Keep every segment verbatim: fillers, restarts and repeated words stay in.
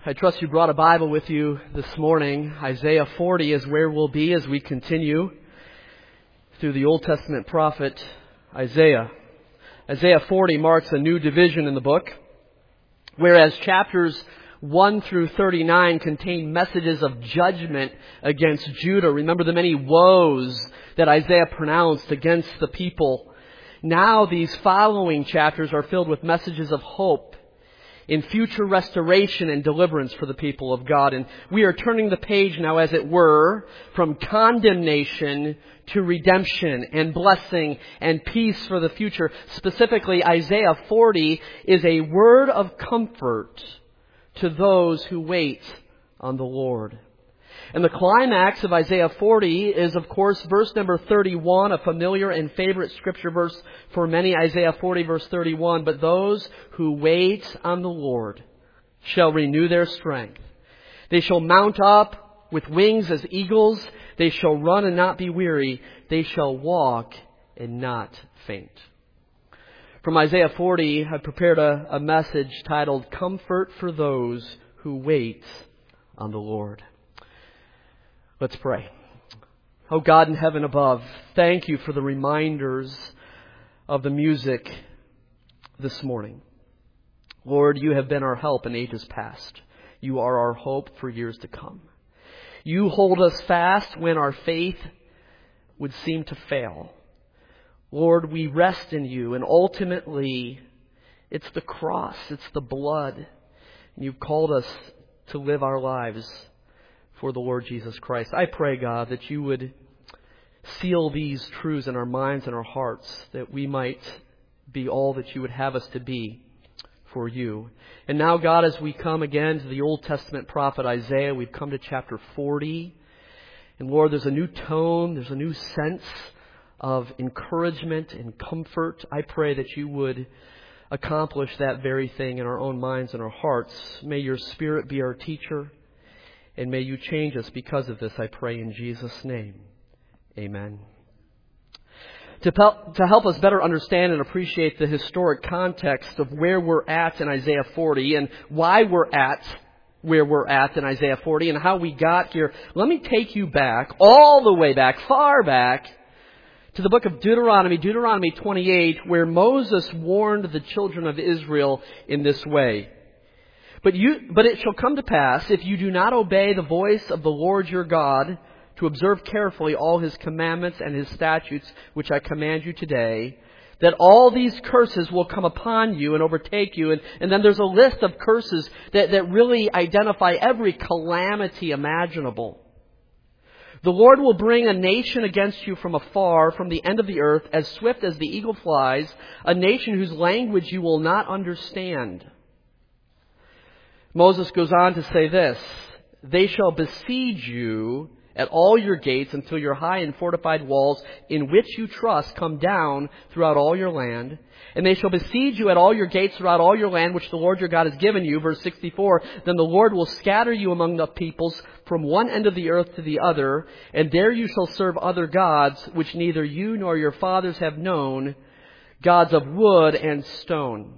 I trust you brought a Bible with you this morning. Isaiah forty is where we'll be as we continue through the Old Testament prophet Isaiah. Isaiah forty marks a new division in the book, whereas chapters one through thirty-nine contain messages of judgment against Judah. Remember the many woes that Isaiah pronounced against the people. Now these following chapters are filled with messages of hope in future restoration and deliverance for the people of God. And we are turning the page now, as it were, from condemnation to redemption and blessing and peace for the future. Specifically, Isaiah forty is a word of comfort to those who wait on the Lord. And the climax of Isaiah forty is, of course, verse number thirty-one, a familiar and favorite scripture verse for many, Isaiah forty, verse thirty-one. But those who wait on the Lord shall renew their strength. They shall mount up with wings as eagles. They shall run and not be weary. They shall walk and not faint. From Isaiah forty, I prepared a, a message titled, Comfort for Those Who Wait on the Lord. Let's pray. Oh God in heaven above, thank you for the reminders of the music this morning. Lord, you have been our help in ages past. You are our hope for years to come. You hold us fast when our faith would seem to fail. Lord, we rest in you, and ultimately it's the cross, it's the blood. And you've called us to live our lives for the Lord Jesus Christ. I pray, God, that you would seal these truths in our minds and our hearts, that we might be all that you would have us to be for you. And now, God, as we come again to the Old Testament prophet Isaiah, we've come to chapter forty. And Lord, there's a new tone, there's a new sense of encouragement and comfort. I pray that you would accomplish that very thing in our own minds and our hearts. May your Spirit be our teacher. And may you change us because of this, I pray in Jesus' name. Amen. To, pel- to help us better understand and appreciate the historic context of where we're at in Isaiah forty and why we're at where we're at in Isaiah forty and how we got here, let me take you back, all the way back, far back, to the book of Deuteronomy, Deuteronomy twenty-eight, where Moses warned the children of Israel in this way. But you, but it shall come to pass, if you do not obey the voice of the Lord your God, to observe carefully all his commandments and his statutes, which I command you today, that all these curses will come upon you and overtake you. And, and then there's a list of curses that, that really identify every calamity imaginable. The Lord will bring a nation against you from afar, from the end of the earth, as swift as the eagle flies, a nation whose language you will not understand. Moses goes on to say this, they shall besiege you at all your gates until your high and fortified walls in which you trust come down throughout all your land. And they shall besiege you at all your gates throughout all your land which the Lord your God has given you. Verse sixty-four, then the Lord will scatter you among the peoples from one end of the earth to the other, and there you shall serve other gods which neither you nor your fathers have known, gods of wood and stone.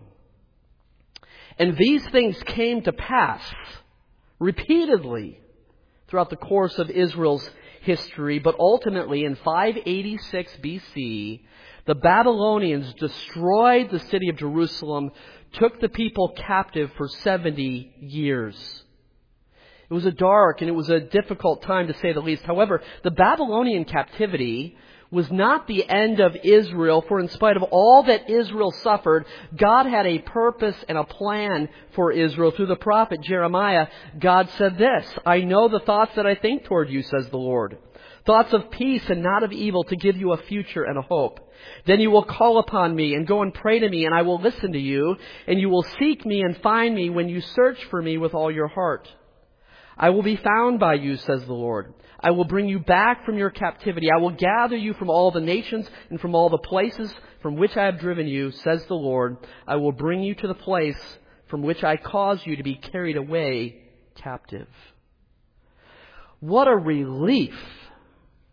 And these things came to pass repeatedly throughout the course of Israel's history. But ultimately, in five eighty-six B C, the Babylonians destroyed the city of Jerusalem, took the people captive for seventy years. It was a dark and it was a difficult time, to say the least. However, the Babylonian captivity was not the end of Israel, for in spite of all that Israel suffered, God had a purpose and a plan for Israel. Through the prophet Jeremiah, God said this, I know the thoughts that I think toward you, says the Lord. Thoughts of peace and not of evil, to give you a future and a hope. Then you will call upon me and go and pray to me, and I will listen to you, and you will seek me and find me when you search for me with all your heart. I will be found by you, says the Lord. I will bring you back from your captivity. I will gather you from all the nations and from all the places from which I have driven you, says the Lord. I will bring you to the place from which I caused you to be carried away captive. What a relief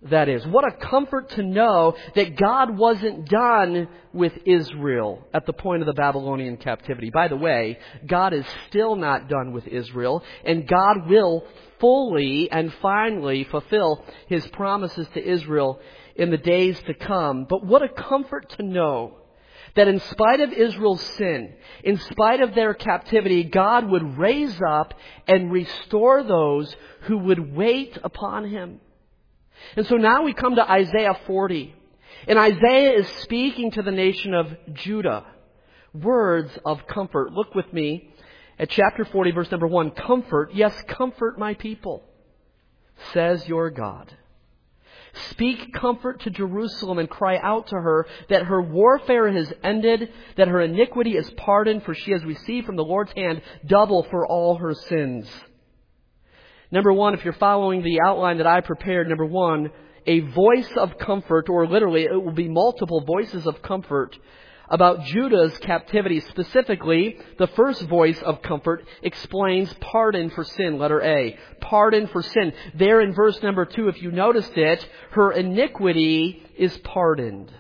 that is. What a comfort to know that God wasn't done with Israel at the point of the Babylonian captivity. By the way, God is still not done with Israel, and God will fully and finally fulfill His promises to Israel in the days to come. But what a comfort to know that in spite of Israel's sin, in spite of their captivity, God would raise up and restore those who would wait upon Him. And so now we come to Isaiah forty. And Isaiah is speaking to the nation of Judah. Words of comfort. Look with me at chapter forty, verse number one. Comfort, yes, comfort my people, says your God. Speak comfort to Jerusalem and cry out to her that her warfare has ended, that her iniquity is pardoned, for she has received from the Lord's hand double for all her sins. Number one, if you're following the outline that I prepared, number one, a voice of comfort, or literally it will be multiple voices of comfort about Judah's captivity. Specifically, the first voice of comfort explains pardon for sin, letter A. Pardon for sin. There in verse number two, if you noticed it, her iniquity is pardoned.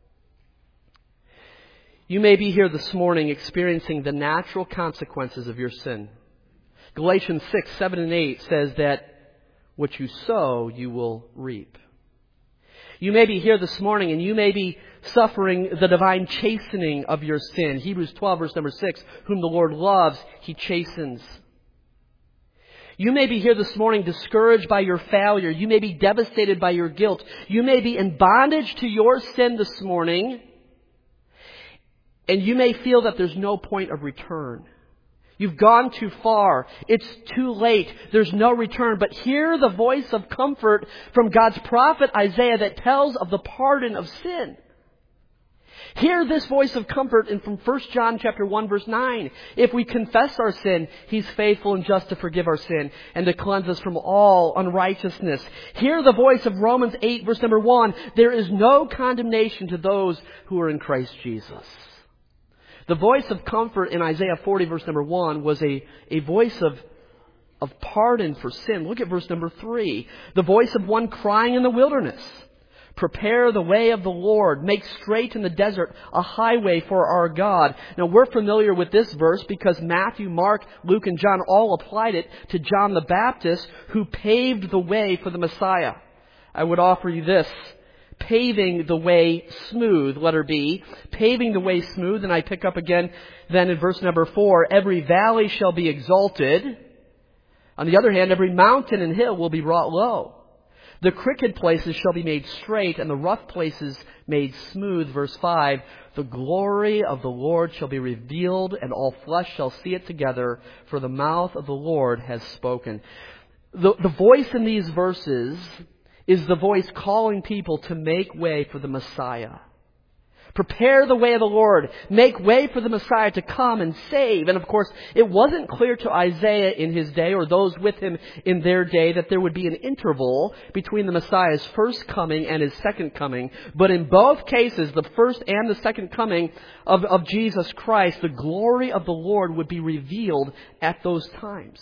You may be here this morning experiencing the natural consequences of your sin. Galatians six, seven, and eight says that what you sow, you will reap. You may be here this morning and you may be suffering the divine chastening of your sin. Hebrews twelve, verse number six, whom the Lord loves, He chastens. You may be here this morning discouraged by your failure. You may be devastated by your guilt. You may be in bondage to your sin this morning. And you may feel that there's no point of return. You've gone too far. It's too late. There's no return. But hear the voice of comfort from God's prophet Isaiah that tells of the pardon of sin. Hear this voice of comfort in from First John chapter one, verse nine. If we confess our sin, He's faithful and just to forgive our sin and to cleanse us from all unrighteousness. Hear the voice of Romans eight, verse number one. There is no condemnation to those who are in Christ Jesus. The voice of comfort in Isaiah forty, verse number one, was a, a voice of, of pardon for sin. Look at verse number three. The voice of one crying in the wilderness. Prepare the way of the Lord. Make straight in the desert a highway for our God. Now we're familiar with this verse because Matthew, Mark, Luke, and John all applied it to John the Baptist, who paved the way for the Messiah. I would offer you this. Paving the way smooth, letter B. Paving the way smooth, and I pick up again then in verse number four. Every valley shall be exalted. On the other hand, every mountain and hill will be brought low. The crooked places shall be made straight, and the rough places made smooth. Verse five. The glory of the Lord shall be revealed, and all flesh shall see it together, for the mouth of the Lord has spoken. The, the voice in these verses is the voice calling people to make way for the Messiah. Prepare the way of the Lord. Make way for the Messiah to come and save. And of course, it wasn't clear to Isaiah in his day or those with him in their day that there would be an interval between the Messiah's first coming and His second coming. But in both cases, the first and the second coming of, of Jesus Christ, the glory of the Lord would be revealed at those times.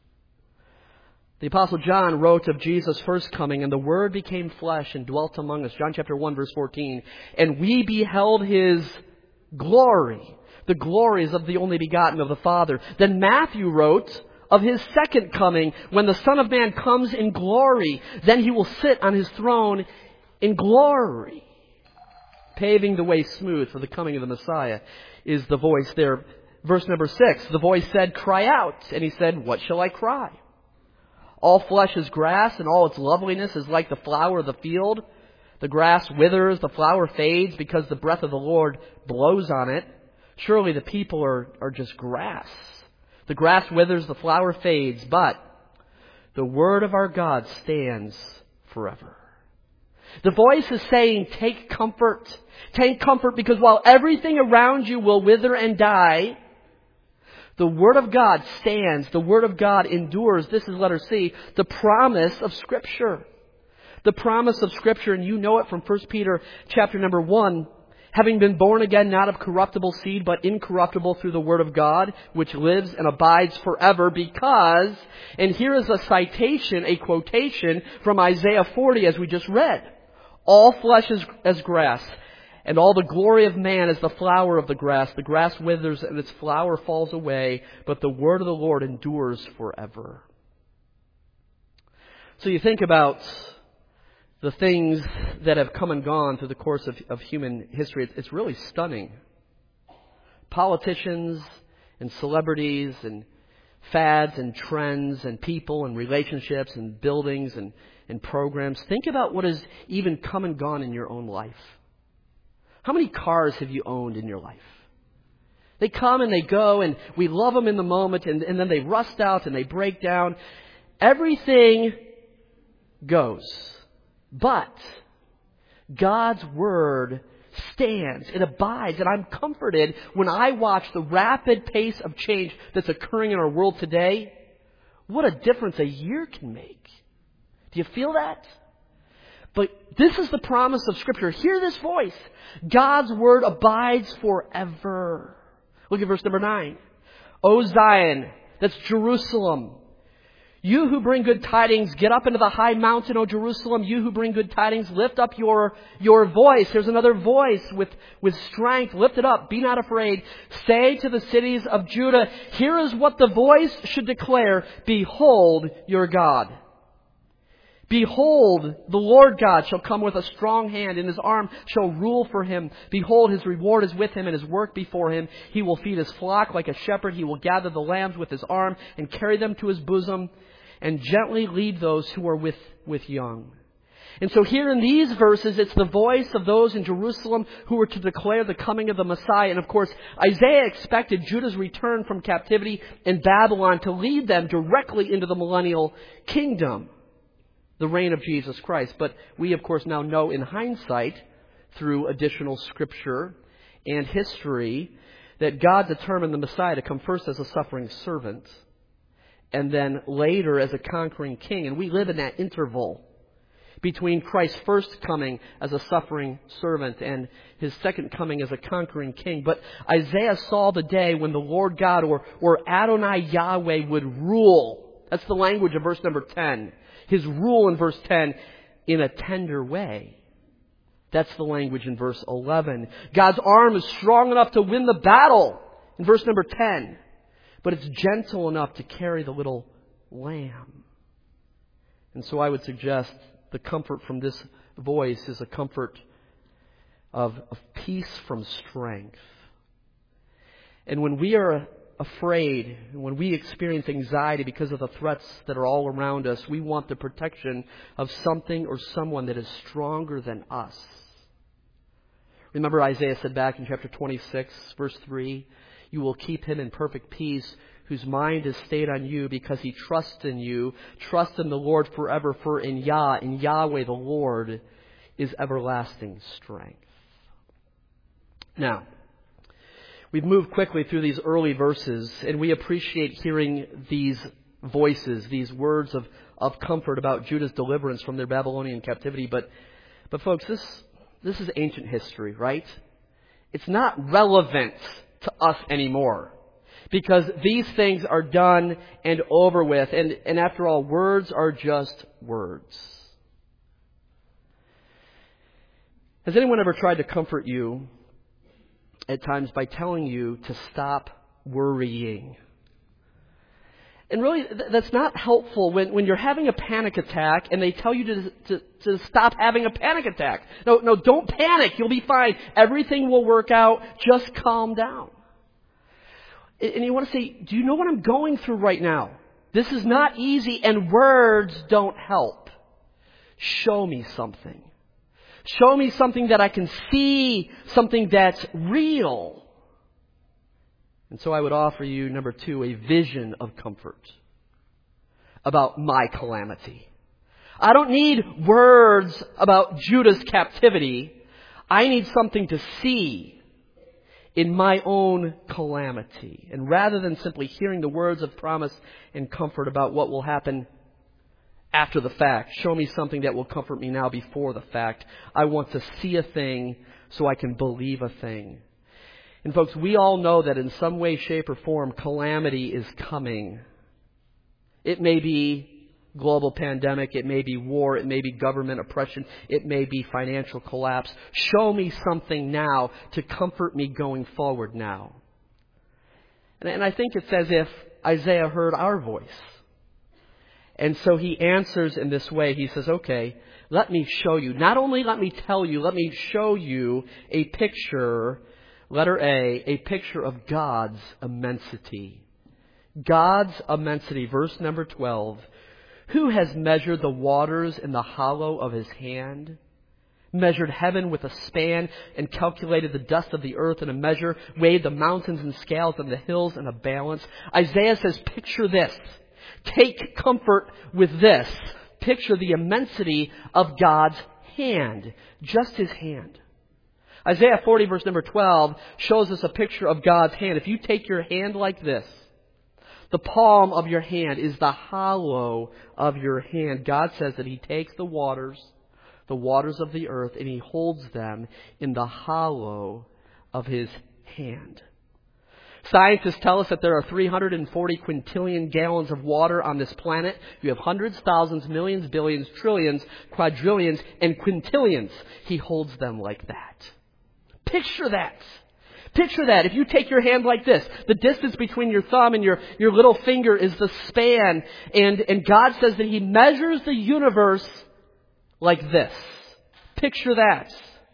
The Apostle John wrote of Jesus' first coming, and the Word became flesh and dwelt among us. John chapter one, verse fourteen. And we beheld His glory. The glories of the only begotten of the Father. Then Matthew wrote of His second coming, when the Son of Man comes in glory. Then He will sit on His throne in glory. Paving the way smooth for the coming of the Messiah is the voice there. Verse number six. The voice said, cry out. And He said, what shall I cry? All flesh is grass, and all its loveliness is like the flower of the field. The grass withers, the flower fades, because the breath of the Lord blows on it. Surely the people are, are just grass. The grass withers, the flower fades, but the word of our God stands forever. The voice is saying, take comfort. Take comfort, because while everything around you will wither and die, the Word of God stands. The Word of God endures. This is letter C, the promise of Scripture. The promise of Scripture, and you know it from First Peter chapter number one. Having been born again, not of corruptible seed, but incorruptible through the word of God, which lives and abides forever, because, and here is a citation, a quotation from Isaiah forty as we just read, all flesh is as grass, and all the glory of man is the flower of the grass. The grass withers and its flower falls away, but the word of the Lord endures forever. So you think about the things that have come and gone through the course of, of human history. It's, it's really stunning. Politicians and celebrities and fads and trends and people and relationships and buildings and, and programs. Think about what has even come and gone in your own life. How many cars have you owned in your life? They come and they go, and we love them in the moment, and, and then they rust out and they break down. Everything goes. But God's Word stands. It abides. And I'm comforted when I watch the rapid pace of change that's occurring in our world today. What a difference a year can make. Do you feel that? But this is the promise of Scripture. Hear this voice. God's Word abides forever. Look at verse number nine. O Zion, that's Jerusalem. You who bring good tidings, get up into the high mountain, O Jerusalem. You who bring good tidings, lift up your, your voice. There's another voice with, with strength. Lift it up. Be not afraid. Say to the cities of Judah, here is what the voice should declare. Behold your God. Behold, the Lord God shall come with a strong hand, and his arm shall rule for him. Behold, his reward is with him, and his work before him. He will feed his flock like a shepherd. He will gather the lambs with his arm and carry them to his bosom, and gently lead those who are with, with young. And so here in these verses, it's the voice of those in Jerusalem who were to declare the coming of the Messiah. And of course, Isaiah expected Judah's return from captivity in Babylon to lead them directly into the millennial kingdom, the reign of Jesus Christ. But we, of course, now know in hindsight, through additional scripture and history, that God determined the Messiah to come first as a suffering servant and then later as a conquering king. And we live in that interval between Christ's first coming as a suffering servant and his second coming as a conquering king. But Isaiah saw the day when the Lord God, or, or Adonai Yahweh, would rule. That's the language of verse number ten. His rule in verse ten, in a tender way. That's the language in verse eleven. God's arm is strong enough to win the battle in verse number ten. But it's gentle enough to carry the little lamb. And so I would suggest the comfort from this voice is a comfort of, of peace from strength. And when we are afraid, when we experience anxiety because of the threats that are all around us, we want the protection of something or someone that is stronger than us. Remember, Isaiah said back in chapter twenty-six, verse three, you will keep him in perfect peace, whose mind is stayed on you because he trusts in you. Trust in the Lord forever, for in Yah, in Yahweh the Lord, is everlasting strength. Now, we've moved quickly through these early verses, and we appreciate hearing these voices, these words of, of comfort about Judah's deliverance from their Babylonian captivity. But, but folks, this, this is ancient history, right? It's not relevant to us anymore, because these things are done and over with. And, and after all, words are just words. Has anyone ever tried to comfort you at times by telling you to stop worrying? And really, that's not helpful when, when you're having a panic attack and they tell you to, to, to stop having a panic attack. No, no, don't panic. You'll be fine. Everything will work out. Just calm down. And you want to say, do you know what I'm going through right now? This is not easy, and words don't help. Show me something. Show me something that I can see, something that's real. And so I would offer you, number two, a vision of comfort about my calamity. I don't need words about Judah's captivity. I need something to see in my own calamity. And rather than simply hearing the words of promise and comfort about what will happen after the fact. Show me something that will comfort me now before the fact. I want to see a thing so I can believe a thing. And folks, we all know that in some way, shape, or form, calamity is coming. It may be global pandemic, it may be war, it may be government oppression, it may be financial collapse. Show me something now to comfort me going forward now. And, and I think it's as if Isaiah heard our voice. And so he answers in this way. He says, okay, let me show you. Not only let me tell you, let me show you a picture, letter A, a picture of God's immensity. God's immensity. Verse number twelve. Who has measured the waters in the hollow of his hand? Measured heaven with a span and calculated the dust of the earth in a measure, weighed the mountains in scales and the hills in a balance. Isaiah says, picture this. Take comfort with this. Picture the immensity of God's hand. Just his hand. Isaiah forty verse number twelve shows us a picture of God's hand. If you take your hand like this, the palm of your hand is the hollow of your hand. God says that he takes the waters, the waters of the earth, and he holds them in the hollow of his hand. Scientists tell us that there are three hundred forty quintillion gallons of water on this planet. You have hundreds, thousands, millions, billions, trillions, quadrillions, and quintillions. He holds them like that. Picture that. Picture that. If you take your hand like this, the distance between your thumb and your, your little finger is the span. And, and God says that he measures the universe like this. Picture that.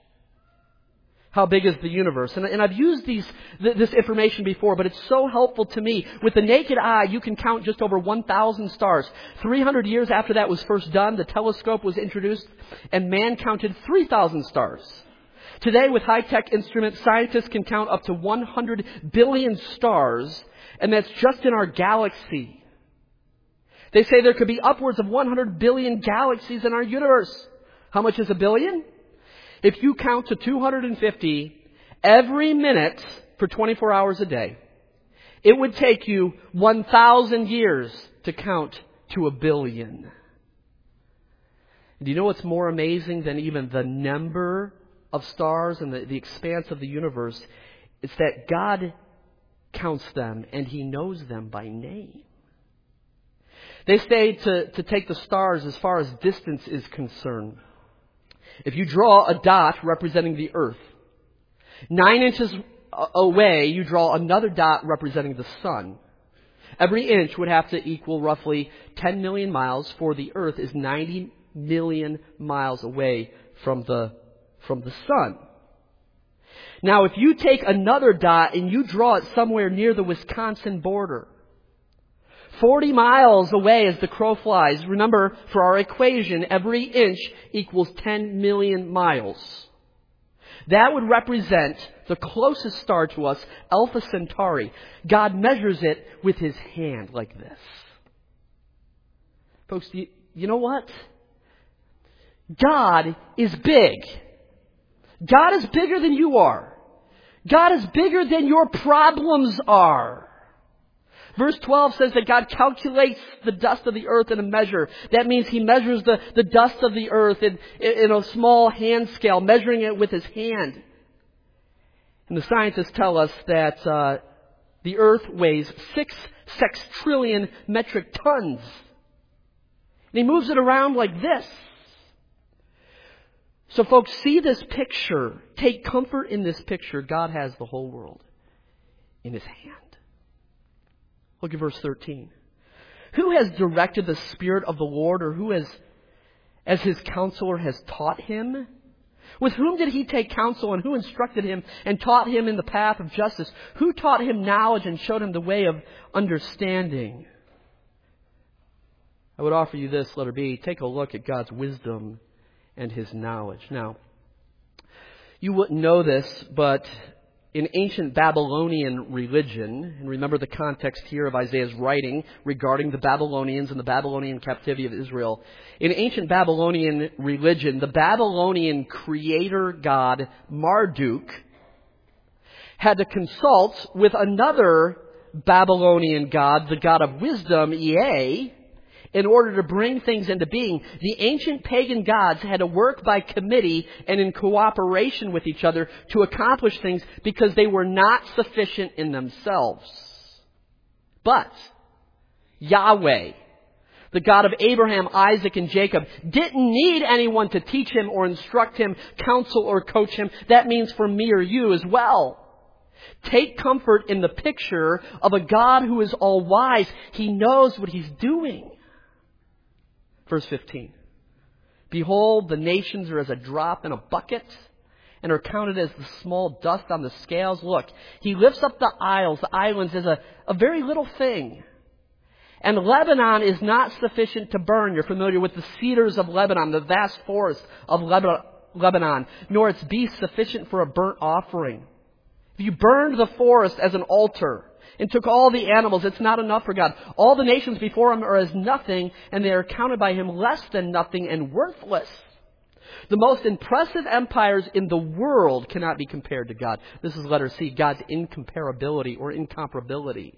How big is the universe? And, and I've used these, th- this information before, but it's so helpful to me. With the naked eye, you can count just over one thousand stars. three hundred years after that was first done, the telescope was introduced, and man counted three thousand stars. Today, with high-tech instruments, scientists can count up to one hundred billion stars, and that's just in our galaxy. They say there could be upwards of one hundred billion galaxies in our universe. How much is a billion? If you count to two hundred fifty every minute for twenty-four hours a day, it would take you one thousand years to count to a billion. Do you know what's more amazing than even the number of stars and the, the expanse of the universe? It's that God counts them and he knows them by name. They say to, to take the stars as far as distance is concerned. If you draw a dot representing the earth, nine inches away you draw another dot representing the sun. Every inch would have to equal roughly ten million miles, for the earth is ninety million miles away from the, from the sun. Now if you take another dot and you draw it somewhere near the Wisconsin border, forty miles away as the crow flies. Remember, for our equation, every inch equals ten million miles. That would represent the closest star to us, Alpha Centauri. God measures it with his hand like this. Folks, you, you know what? God is big. God is bigger than you are. God is bigger than your problems are. Verse twelve says that God calculates the dust of the earth in a measure. That means he measures the, the dust of the earth in, in a small hand scale, measuring it with his hand. And the scientists tell us that uh, the earth weighs six sextrillion metric tons. And he moves it around like this. So folks, see this picture. Take comfort in this picture. God has the whole world in his hand. Look at verse thirteen. Who has directed the Spirit of the Lord, or who has, as his counselor, has taught him? With whom did he take counsel, and who instructed him and taught him in the path of justice? Who taught him knowledge and showed him the way of understanding? I would offer you this, letter B. Take a look at God's wisdom and his knowledge. Now, you wouldn't know this, but in ancient Babylonian religion, and remember the context here of Isaiah's writing regarding the Babylonians and the Babylonian captivity of Israel. In ancient Babylonian religion, the Babylonian creator god Marduk had to consult with another Babylonian god, the god of wisdom, Ea, In order to bring things into being, the ancient pagan gods had to work by committee and in cooperation with each other to accomplish things because they were not sufficient in themselves. But Yahweh, the God of Abraham, Isaac, and Jacob, didn't need anyone to teach him or instruct him, counsel or coach him. That means for me or you as well. Take comfort in the picture of a God who is all wise. He knows what He's doing. Verse fifteen. Behold, the nations are as a drop in a bucket and are counted as the small dust on the scales. Look, He lifts up the isles, the islands, as a, a very little thing. And Lebanon is not sufficient to burn. You're familiar with the cedars of Lebanon, the vast forest of Lebanon, nor its beasts sufficient for a burnt offering. If you burned the forest as an altar and took all the animals, it's not enough for God. All the nations before Him are as nothing, and they are counted by Him less than nothing and worthless. The most impressive empires in the world cannot be compared to God. This is letter C, God's incomparability or incomparability.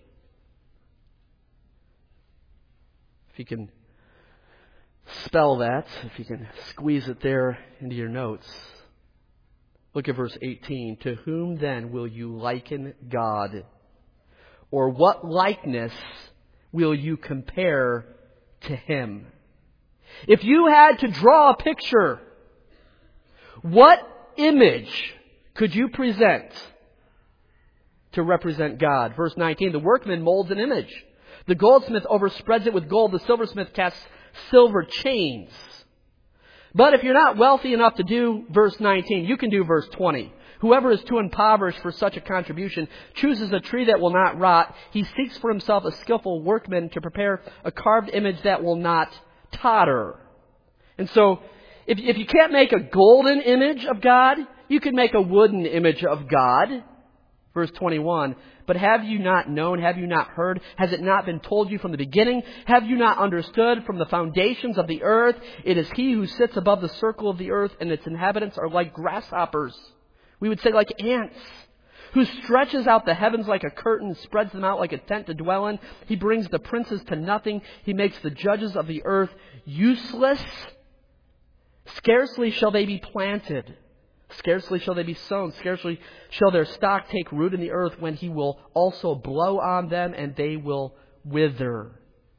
If you can spell that, if you can squeeze it there into your notes. Look at verse eighteen. To whom then will you liken God? Or what likeness will you compare to Him? If you had to draw a picture, what image could you present to represent God? Verse nineteen, the workman molds an image. The goldsmith overspreads it with gold. The silversmith casts silver chains. But if you're not wealthy enough to do verse nineteen, you can do verse twenty. Whoever is too impoverished for such a contribution chooses a tree that will not rot. He seeks for himself a skillful workman to prepare a carved image that will not totter. And so, if, if you can't make a golden image of God, you can make a wooden image of God. Verse twenty-one, but have you not known, have you not heard, has it not been told you from the beginning? Have you not understood from the foundations of the earth? It is He who sits above the circle of the earth, and its inhabitants are like grasshoppers. We would say like ants. Who stretches out the heavens like a curtain, spreads them out like a tent to dwell in. He brings the princes to nothing. He makes the judges of the earth useless. Scarcely shall they be planted. Scarcely shall they be sown. Scarcely shall their stock take root in the earth, when He will also blow on them and they will wither.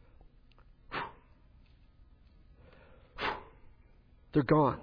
They're gone.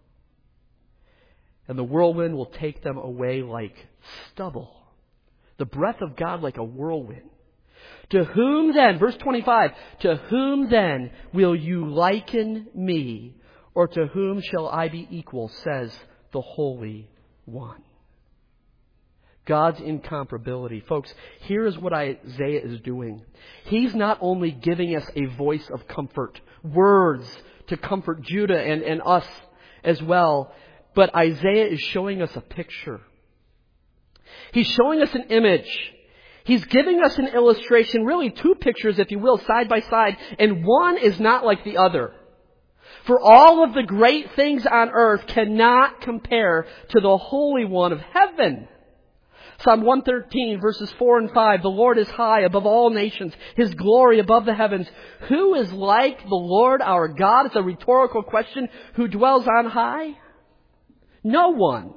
And the whirlwind will take them away like stubble. The breath of God like a whirlwind. To whom then, verse twenty-five, to whom then will you liken me? Or to whom shall I be equal, says the Holy One. God's incomparability. Folks, here is what Isaiah is doing. He's not only giving us a voice of comfort, words to comfort Judah and, and us as well, but Isaiah is showing us a picture. He's showing us an image. He's giving us an illustration, really two pictures, if you will, side by side, and one is not like the other. For all of the great things on earth cannot compare to the Holy One of heaven. Psalm one thirteen, verses four and five, the Lord is high above all nations, His glory above the heavens. Who is like the Lord our God? It's a rhetorical question. Who dwells on high? No one.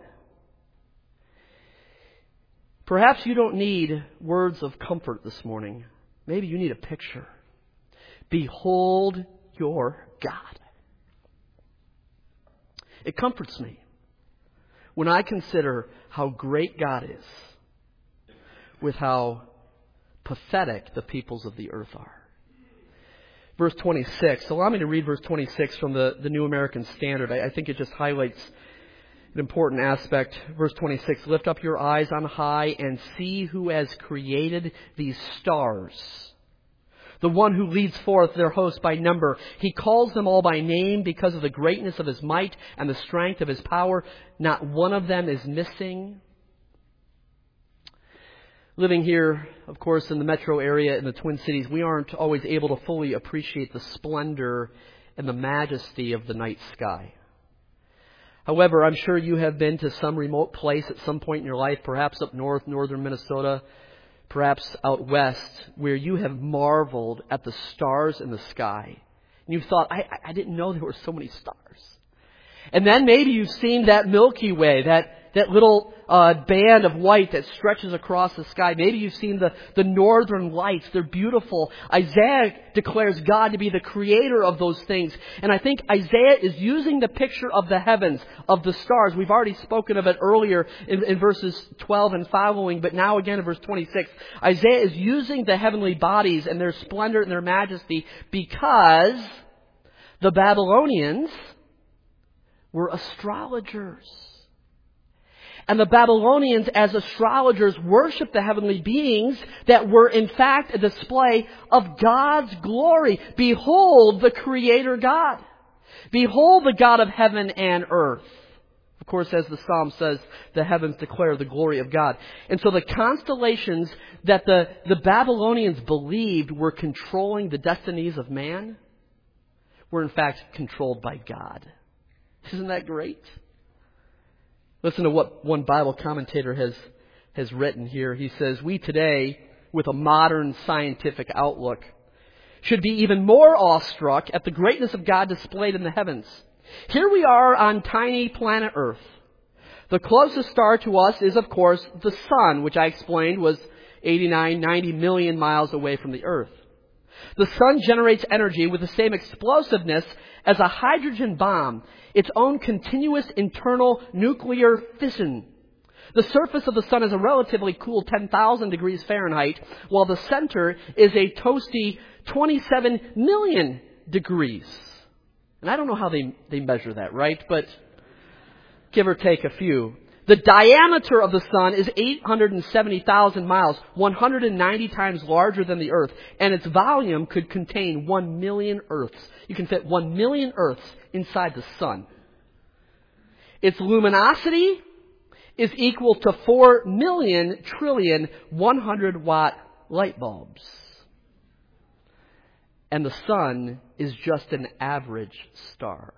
Perhaps you don't need words of comfort this morning. Maybe you need a picture. Behold your God. It comforts me when I consider how great God is with how pathetic the peoples of the earth are. Verse twenty-six. Allow me to read verse twenty-six from the, the New American Standard. I, I think it just highlights an important aspect. Verse twenty-six. Lift up your eyes on high and see who has created these stars. The one who leads forth their host by number. He calls them all by name because of the greatness of His might and the strength of His power. Not one of them is missing. Living here, of course, in the metro area, in the Twin Cities, we aren't always able to fully appreciate the splendor and the majesty of the night sky. However, I'm sure you have been to some remote place at some point in your life, perhaps up north, northern Minnesota, perhaps out west, where you have marveled at the stars in the sky. And you've thought, I, I didn't know there were so many stars. And then maybe you've seen that Milky Way, that, that little uh, band of white that stretches across the sky. Maybe you've seen the, the northern lights. They're beautiful. Isaiah declares God to be the creator of those things. And I think Isaiah is using the picture of the heavens, of the stars. We've already spoken of it earlier in, in verses twelve and following, but now again in verse twenty-six. Isaiah is using the heavenly bodies and their splendor and their majesty because the Babylonians were astrologers. And the Babylonians, as astrologers, worshiped the heavenly beings that were in fact a display of God's glory. Behold the Creator God. Behold the God of heaven and earth. Of course, as the Psalm says, the heavens declare the glory of God. And so the constellations that the, the Babylonians believed were controlling the destinies of man were in fact controlled by God. Isn't that great? Listen to what one Bible commentator has, has written here. He says, we today, with a modern scientific outlook, should be even more awestruck at the greatness of God displayed in the heavens. Here we are on tiny planet Earth. The closest star to us is, of course, the Sun, which I explained was eighty-nine, ninety million miles away from the Earth. The Sun generates energy with the same explosiveness as a hydrogen bomb, its own continuous internal nuclear fission. The surface of the Sun is a relatively cool ten thousand degrees Fahrenheit, while the center is a toasty twenty-seven million degrees. And I don't know how they, they measure that, right? But give or take a few. The diameter of the Sun is eight hundred seventy thousand miles, one hundred ninety times larger than the Earth, and its volume could contain one million Earths. You can fit one million Earths inside the Sun. Its luminosity is equal to four million trillion one hundred watt light bulbs. And the Sun is just an average star.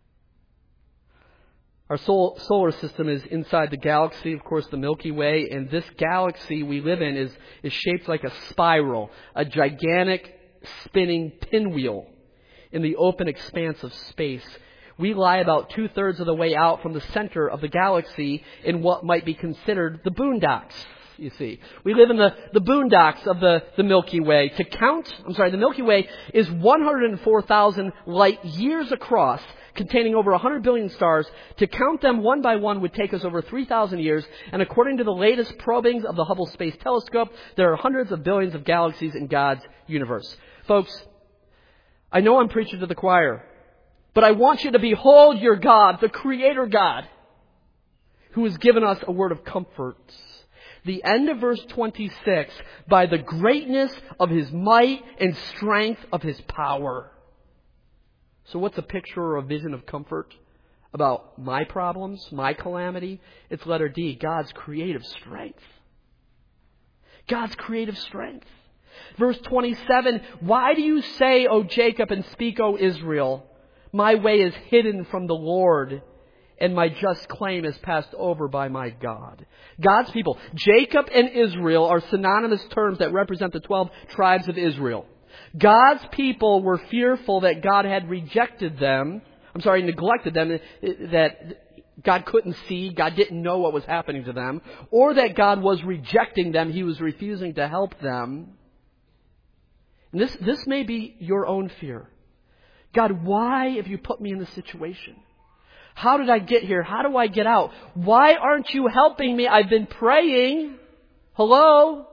Our sol- solar system is inside the galaxy, of course, the Milky Way, and this galaxy we live in is, is shaped like a spiral, a gigantic spinning pinwheel in the open expanse of space. We lie about two-thirds of the way out from the center of the galaxy in what might be considered the boondocks, you see. We live in the, the boondocks of the, the Milky Way. To count, I'm sorry, the Milky Way is one hundred four thousand light years across, containing over one hundred billion stars. To count them one by one would take us over three thousand years. And according to the latest probings of the Hubble Space Telescope, there are hundreds of billions of galaxies in God's universe. Folks, I know I'm preaching to the choir, but I want you to behold your God, the Creator God, who has given us a word of comfort. The end of verse twenty-six, by the greatness of His might and strength of His power. So what's a picture or a vision of comfort about my problems, my calamity? It's letter D, God's creative strength. God's creative strength. Verse twenty-seven, why do you say, O Jacob, and speak, O Israel, my way is hidden from the Lord, and my just claim is passed over by my God. God's people, Jacob and Israel, are synonymous terms that represent the twelve tribes of Israel. God's people were fearful that God had rejected them. I'm sorry, neglected them, that God couldn't see, God didn't know what was happening to them, or that God was rejecting them, He was refusing to help them. And this, this may be your own fear. God, why have you put me in this situation? How did I get here? How do I get out? Why aren't you helping me? I've been praying. Hello?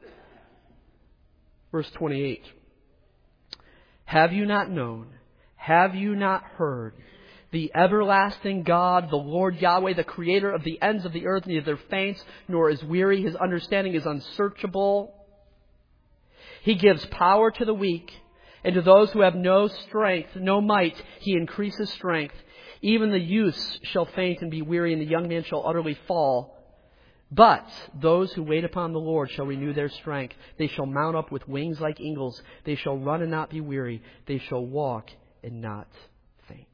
Verse twenty-eight. Have you not known? Have you not heard? The everlasting God, the Lord Yahweh, the Creator of the ends of the earth, neither faints nor is weary. His understanding is unsearchable. He gives power to the weak, and to those who have no strength, no might, He increases strength. Even the youths shall faint and be weary, and the young man shall utterly fall. But those who wait upon the Lord shall renew their strength. They shall mount up with wings like eagles. They shall run and not be weary. They shall walk and not faint.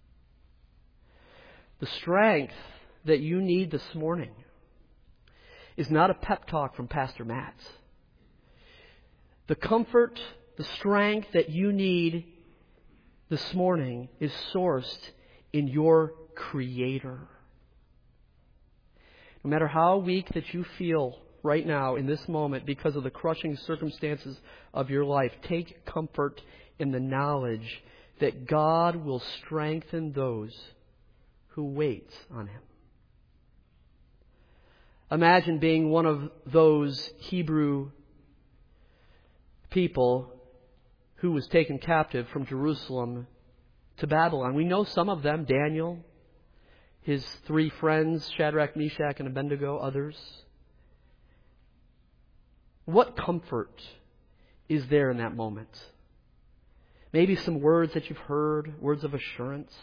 The strength that you need this morning is not a pep talk from Pastor Matt. The comfort, the strength that you need this morning is sourced in your Creator. No matter how weak that you feel right now in this moment because of the crushing circumstances of your life, take comfort in the knowledge that God will strengthen those who wait on Him. Imagine being one of those Hebrew people who was taken captive from Jerusalem to Babylon. We know some of them, Daniel, his three friends, Shadrach, Meshach, and Abednego, others. What comfort is there in that moment? Maybe some words that you've heard, words of assurance.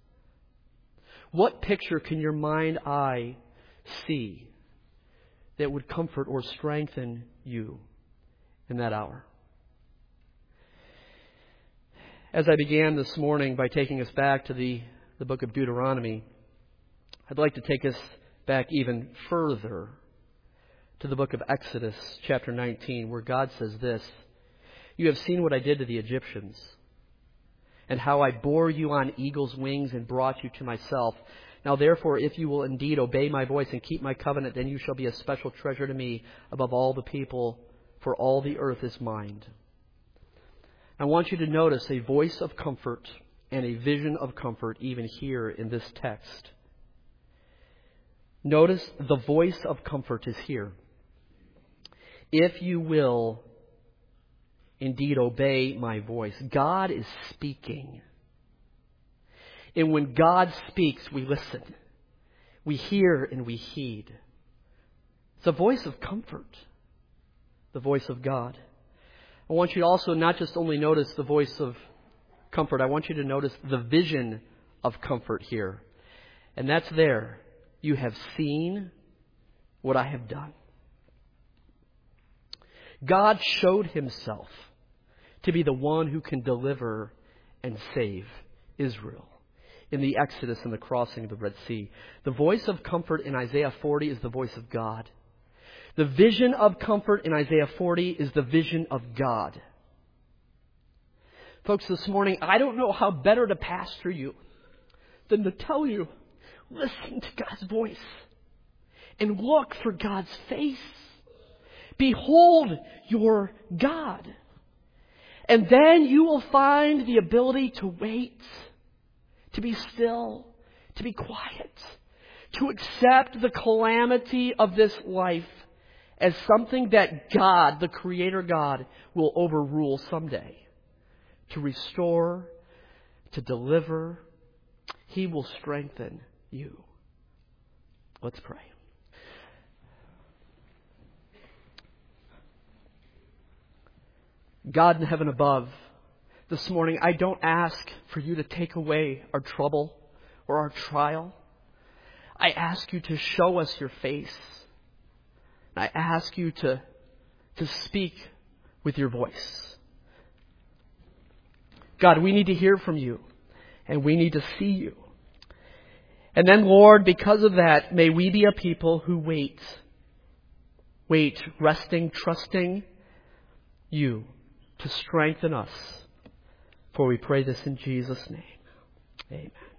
What picture can your mind eye see that would comfort or strengthen you in that hour? As I began this morning by taking us back to the, the book of Deuteronomy, I'd like to take us back even further to the book of Exodus, chapter nineteen, where God says this, "You have seen what I did to the Egyptians, and how I bore you on eagle's wings and brought you to myself. Now therefore, if you will indeed obey my voice and keep my covenant, then you shall be a special treasure to me above all the people, for all the earth is mine." I want you to notice a voice of comfort and a vision of comfort even here in this text. Notice the voice of comfort is here. If you will indeed obey my voice. God is speaking. And when God speaks, we listen. We hear and we heed. It's a voice of comfort. The voice of God. I want you to also not just only notice the voice of comfort. I want you to notice the vision of comfort here. And that's there. You have seen what I have done. God showed Himself to be the one who can deliver and save Israel in the Exodus and the crossing of the Red Sea. The voice of comfort in Isaiah forty is the voice of God. The vision of comfort in Isaiah forty is the vision of God. Folks, this morning, I don't know how better to pastor you than to tell you, listen to God's voice and look for God's face. Behold your God. And then you will find the ability to wait, to be still, to be quiet, to accept the calamity of this life as something that God, the Creator God, will overrule someday. To restore, to deliver, He will strengthen you. Let's pray. God in heaven above, this morning I don't ask for you to take away our trouble or our trial. I ask you to show us your face. I ask you to, to speak with your voice. God, we need to hear from you, and we need to see you. And then, Lord, because of that, may we be a people who wait. Wait, resting, trusting you to strengthen us. For we pray this in Jesus' name. Amen.